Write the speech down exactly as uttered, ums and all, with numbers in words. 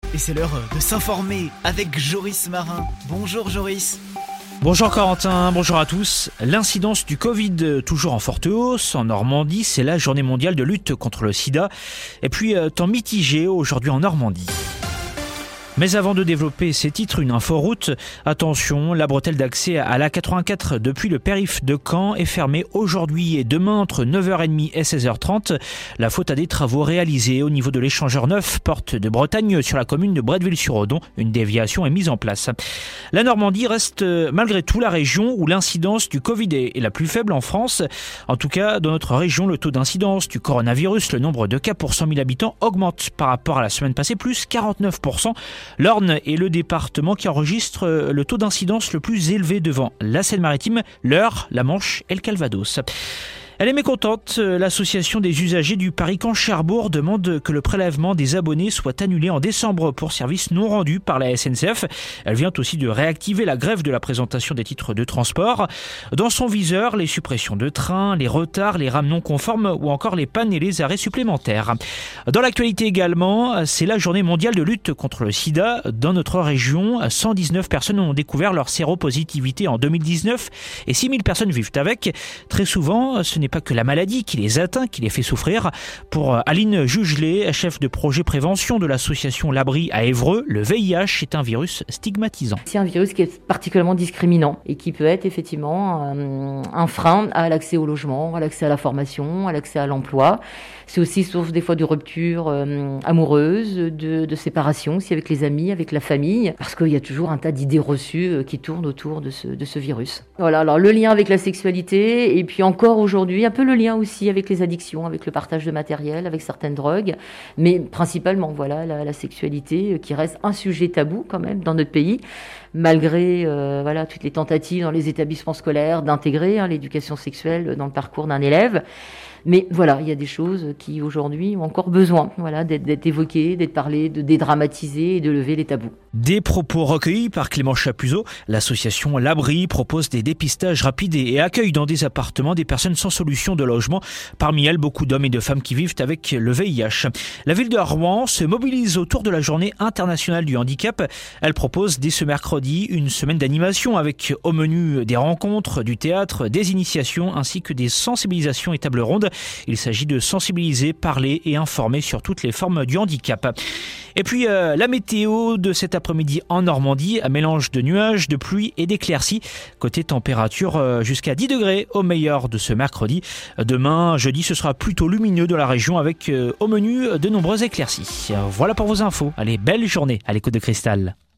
Et c'est l'heure de s'informer avec Joris Marin. Bonjour Joris. Bonjour Corentin, bonjour à tous. L'incidence du Covid toujours en forte hausse. En Normandie, c'est la journée mondiale de lutte contre le sida. Et puis, temps mitigé aujourd'hui en Normandie. Mais avant de développer ces titres, une inforoute. Attention, la bretelle d'accès à l'A quatre-vingt-quatre depuis le périph' de Caen est fermée aujourd'hui et demain entre neuf heures trente et seize heures trente. La faute à des travaux réalisés au niveau de l'échangeur neuf, porte de Bretagne, sur la commune de Bretteville-sur-Odon. Une déviation est mise en place. La Normandie reste malgré tout la région où l'incidence du Covid est la plus faible en France. En tout cas, dans notre région, le taux d'incidence du coronavirus, le nombre de cas pour cent mille habitants augmente par rapport à la semaine passée, plus quarante-neuf pour cent. L'Orne est le département qui enregistre le taux d'incidence le plus élevé devant la Seine-Maritime, l'Eure, la Manche et le Calvados. Elle est mécontente. L'association des usagers du Paris-Caen-Cherbourg demande que le prélèvement des abonnés soit annulé en décembre pour services non rendus par la S N C F. Elle vient aussi de réactiver la grève de la présentation des titres de transport. Dans son viseur, les suppressions de trains, les retards, les rames non conformes ou encore les pannes et les arrêts supplémentaires. Dans l'actualité également, c'est la journée mondiale de lutte contre le sida. Dans notre région, cent dix-neuf personnes ont découvert leur séropositivité en deux mille dix-neuf et six mille personnes vivent avec. Très souvent, ce n'est pas que la maladie qui les atteint, qui les fait souffrir. Pour Aline Jugelet, chef de projet prévention de l'association L'Abri à Évreux, le V I H est un virus stigmatisant. C'est un virus qui est particulièrement discriminant et qui peut être effectivement un, un frein à l'accès au logement, à l'accès à la formation, à l'accès à l'emploi. C'est aussi source des fois de ruptures euh, amoureuses, de, de séparation aussi avec les amis, avec la famille, parce qu'il y a toujours un tas d'idées reçues qui tournent autour de ce, de ce virus. Voilà, alors le lien avec la sexualité et puis encore aujourd'hui un peu le lien aussi avec les addictions, avec le partage de matériel, avec certaines drogues, mais principalement voilà la, la sexualité qui reste un sujet tabou quand même dans notre pays, malgré euh, voilà toutes les tentatives dans les établissements scolaires d'intégrer hein, l'éducation sexuelle dans le parcours d'un élève. Mais voilà, il y a des choses qui aujourd'hui ont encore besoin voilà, d'être, d'être évoquées, d'être parlées, de dédramatiser et de lever les tabous. Des propos recueillis par Clément Chapuzot. L'association L'Abri propose des dépistages rapides et accueille dans des appartements des personnes sans solution de logement. Parmi elles, beaucoup d'hommes et de femmes qui vivent avec le V I H. La ville de Rouen se mobilise autour de la journée internationale du handicap. Elle propose dès ce mercredi une semaine d'animation avec au menu des rencontres, du théâtre, des initiations ainsi que des sensibilisations et tables rondes. Il s'agit de sensibiliser, parler et informer sur toutes les formes du handicap. Et puis euh, la météo de cet après-midi en Normandie, un mélange de nuages, de pluie et d'éclaircies. Côté température, euh, jusqu'à dix degrés au meilleur de ce mercredi. Demain, jeudi, ce sera plutôt lumineux dans la région avec euh, au menu de nombreuses éclaircies. Voilà pour vos infos. Allez, belle journée à l'écoute de Cristal.